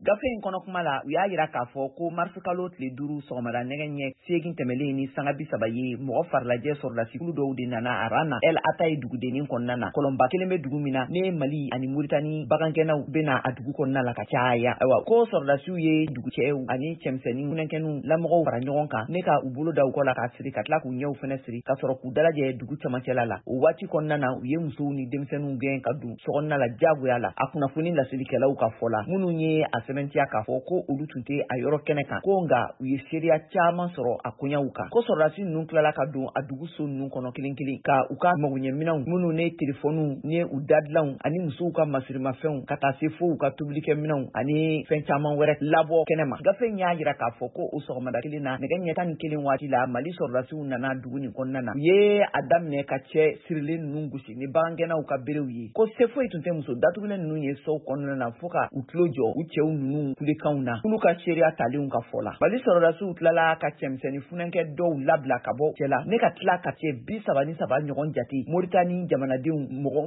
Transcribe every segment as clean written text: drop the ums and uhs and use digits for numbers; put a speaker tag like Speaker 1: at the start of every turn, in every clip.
Speaker 1: gafe in kɔnɔ kuma la u y'a yira k'a fɔ ko marsikalo tile 5 sɔgɔmada nɛgɛ ɲɛ 8 tɛmɛlen ni sanga 30 ye mɔgɔ farilajɛ sɔrɔdasikulu dɔw de nana a ran na El Ataye dugudennin kɔnɔna na kɔlɔnba kelen bɛ dugu min na ne Mali ani Muritani bagankɛnaw bɛna a dugu kɔnɔna la ka caya ayiwa ko sɔrɔdasiw ye dugukɛw ani cɛmisɛnnin funɛnkɛninw lamɔgɔw fara ɲɔgɔn kan ne ka u bolo da u kɔ la k'a siri ka tila k'u ɲɛw fɛnɛ siri ka sɔrɔ k'u dalajɛ dugu camancɛla la o waati kɔnɔna na u ye musow ni denmisɛnninw gɛn ka don sɔgɔnɔna la jagoya la a kunnafoni lasilikɛlaw ka fɔ la minnu ye a sɛbɛntiya k'a fɔ ko olu tun tɛ a yɔrɔ kɛnɛ kan ko nka u ye seereya caman sɔrɔ a koɲɛw kan ko sɔrɔdasi ninnu tilala ka don a dugu so ninnu kɔnɔ kelen kelen ka u ka magoɲɛminɛw minnu ne telefɔniw ni u dadilanw ani musow ka masirimafɛnw ka taa se fo u ka tobilikɛminɛw ani fɛn caman wɛrɛ labɔ kɛnɛma gafe in y'a yira k'a fɔ ko o sɔgɔmada kelen na nɛgɛ ɲɛ 11 waati la Mali sɔrɔdasiw nana dugu nin kɔnɔna na u ye a daminɛ ka cɛ sirilen ninnu gosi ni bagankɛnaw ka berew ye ko se foyi tun tɛ muso datugulen ninnu ye sow kɔnɔna na fo ka u tulo jɔ u cɛw ninnu kulekanw na k'olu ka seereya talenw ka fɔ la Mali sɔrɔdasiw tilala ka cɛmisɛnnin funɛnkɛ dɔw labila ka bɔ cɛ la ne ka tila ka cɛ 33 ɲɔgɔn jate Moritani jamanadenw mɔgɔ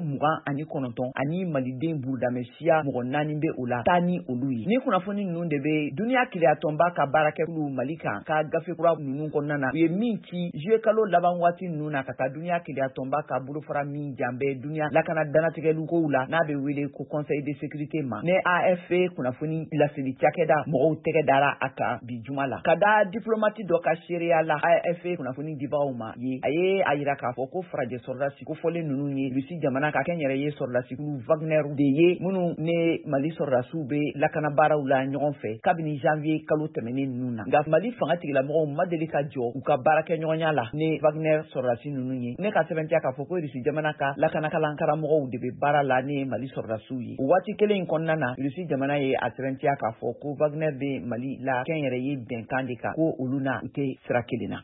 Speaker 1: 29 ani maliden burudamɛ siya mɔgɔ 4 bɛ o la taa ni olu ye ni kunnafoni ninnu de bɛ duniya kileyatɔnba ka baarakɛlu Mali kan ka gafe kura ninnu kɔnɔna na u ye min ci juillet kalo laban waati ninnu na ka taa duniya kileyatɔnba ka bolofara min janbɛ duniya lakana danatigɛlu kow la n'a bɛ wele ko conseil de sécurité ma ne AFP kunnafoni laseli cakɛda mɔgɔw tɛgɛ dara a kan bi juma la ka da diplomate dɔ ka seereya la AFP kunnafoni dibagaw ma ye a ye a yira k'a fɔ ko farajɛ sɔrɔdasi kofɔlen ninnu ye Rusi jamana ka kɛ n yɛrɛ ye sɔrɔdasikulu Wagner de ye minnu ne Mali sɔrɔdasiw bɛ lakana baaraw la ɲɔgɔn fɛ kabini janvier kalo tɛmɛnen ninnu na nka Mali fanga tigilamɔgɔw ma deli ka jɔ u ka baarakɛ ɲɔgɔnya la ne Wagner sɔrɔdasi ninnu ye ne ka sɛbɛntiya k'a fɔ ko Rusi jamana ka lakanakalan karamɔgɔw de bɛ baara la ne Mali sɔrɔdasiw ye o waati kelen in kɔnɔna na Rusi jamana ye a sɛbɛntiya k'a fɔ ko Wagner bɛ Mali la kɛ n yɛrɛ ye bɛnkan de kan ko olu na u tɛ sira kelen na